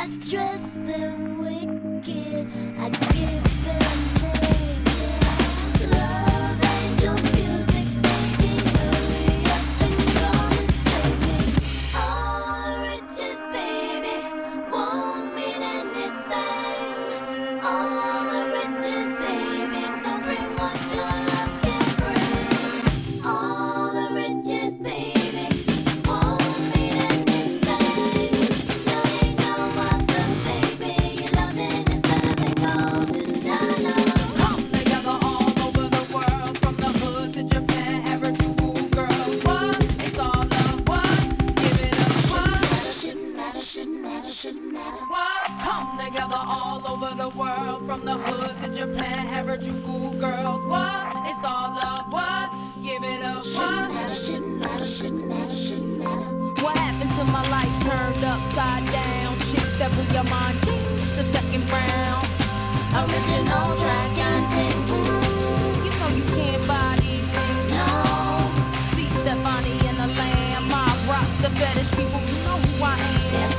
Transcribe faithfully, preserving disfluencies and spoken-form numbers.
dress them wicked. I give them names. Love angel music, baby. Hurry up and come and save me. All the riches, baby, won't mean anything. All the riches, baby, don't bring what your love can bring. All the riches, baby, won't mean anything. No, you know what the baby, your loving is better than gold, and I know. Come together all over the world, from the hood to Japan, average cool girls. What? It's all love. What? Give it up. What? Shouldn't matter, shouldn't matter, shouldn't matter. What? Come together all over the world, from the hood to Japan, average cool girls. What? It's all love. What? Give it up. Shouldn't What? matter, shouldn't matter, shouldn't matter, shouldn't matter. What happened to my life turned upside down? Chicks that blew your mind, kings the second round. Original track and tape. You know you can't buy these things. No, See Stephanie and the Lamb, my rock, the fetish people, you know who I am. yes